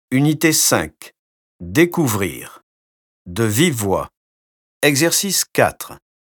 Unité 5. Découvrir. De vive voix. Exercice 4.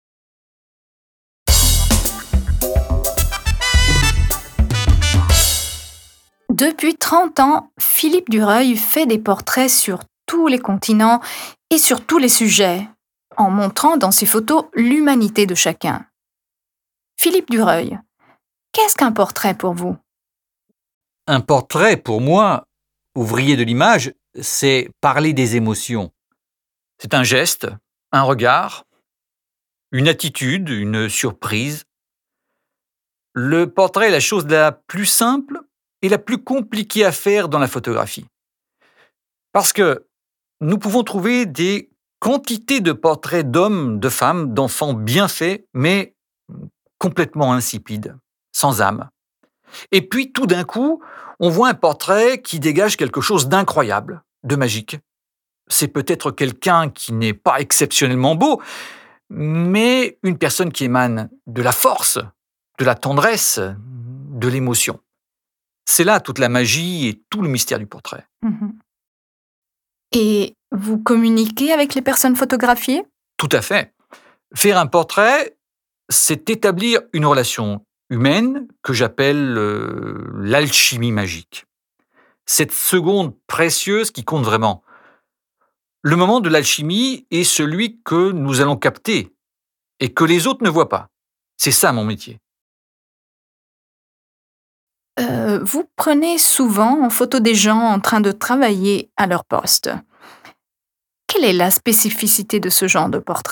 Depuis 30 ans, Philippe Dureuil fait des portraits sur tous les continents et sur tous les sujets, en montrant dans ses photos l'humanité de chacun. Philippe Dureuil, qu'est-ce qu'un portrait pour vous ? Un portrait, pour moi, ouvrier de l'image, c'est parler des émotions. C'est un geste, un regard, une attitude, une surprise. Le portrait est la chose la plus simple et la plus compliquée à faire dans la photographie. Parce que nous pouvons trouver des quantités de portraits d'hommes, de femmes, d'enfants bien faits, mais complètement insipides, sans âme. Et puis, tout d'un coup, on voit un portrait qui dégage quelque chose d'incroyable, de magique. C'est peut-être quelqu'un qui n'est pas exceptionnellement beau, mais une personne qui émane de la force, de la tendresse, de l'émotion. C'est là toute la magie et tout le mystère du portrait. Et vous communiquez avec les personnes photographiées ? Tout à fait. Faire un portrait, c'est établir une relation humaine que j'appelle l'alchimie magique. Cette seconde précieuse qui compte vraiment. Le moment de l'alchimie est celui que nous allons capter et que les autres ne voient pas. C'est ça mon métier. Vous prenez souvent en photo des gens en train de travailler à leur poste. Quelle est la spécificité de ce genre de portrait ?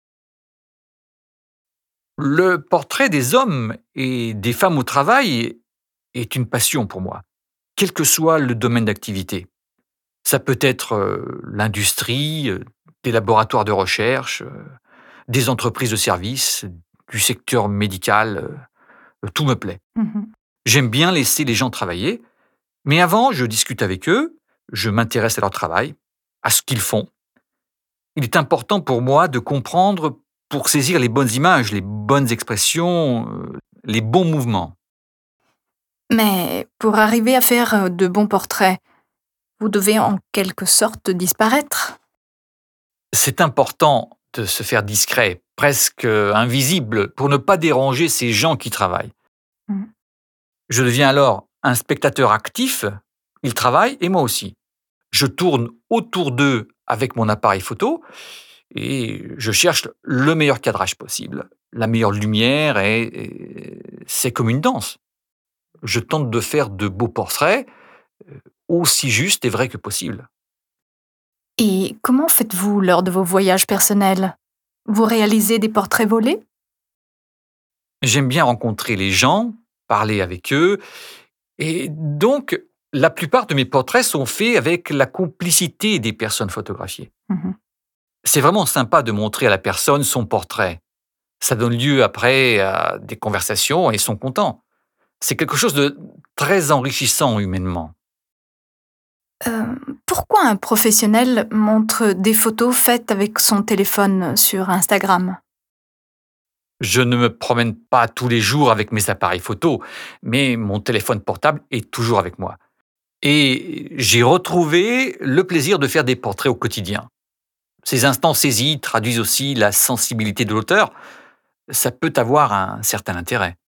Le portrait des hommes et des femmes au travail est une passion pour moi, quel que soit le domaine d'activité. Ça peut être l'industrie, des laboratoires de recherche, des entreprises de services, du secteur médical, tout me plaît. J'aime bien laisser les gens travailler, mais avant, je discute avec eux, je m'intéresse à leur travail, à ce qu'ils font. Il est important pour moi de comprendre pour saisir les bonnes images, les bonnes expressions, les bons mouvements. Mais pour arriver à faire de bons portraits, vous devez en quelque sorte disparaître. C'est important de se faire discret, presque invisible, pour ne pas déranger ces gens qui travaillent. Je deviens alors un spectateur actif, ils travaillent et moi aussi. Je tourne autour d'eux avec mon appareil photo et je cherche le meilleur cadrage possible, la meilleure lumière et c'est comme une danse. Je tente de faire de beaux portraits aussi justes et vrais que possible. Et comment faites-vous lors de vos voyages personnels ? Vous réalisez des portraits volés ? J'aime bien rencontrer les gens, parler avec eux et donc la plupart de mes portraits sont faits avec la complicité des personnes photographiées. C'est vraiment sympa de montrer à la personne son portrait. Ça donne lieu après à des conversations et ils sont contents. C'est quelque chose de très enrichissant humainement. Pourquoi un professionnel montre des photos faites avec son téléphone sur Instagram ? Je ne me promène pas tous les jours avec mes appareils photo, mais mon téléphone portable est toujours avec moi. Et j'ai retrouvé le plaisir de faire des portraits au quotidien. Ces instants saisis traduisent aussi la sensibilité de l'auteur. Ça peut avoir un certain intérêt.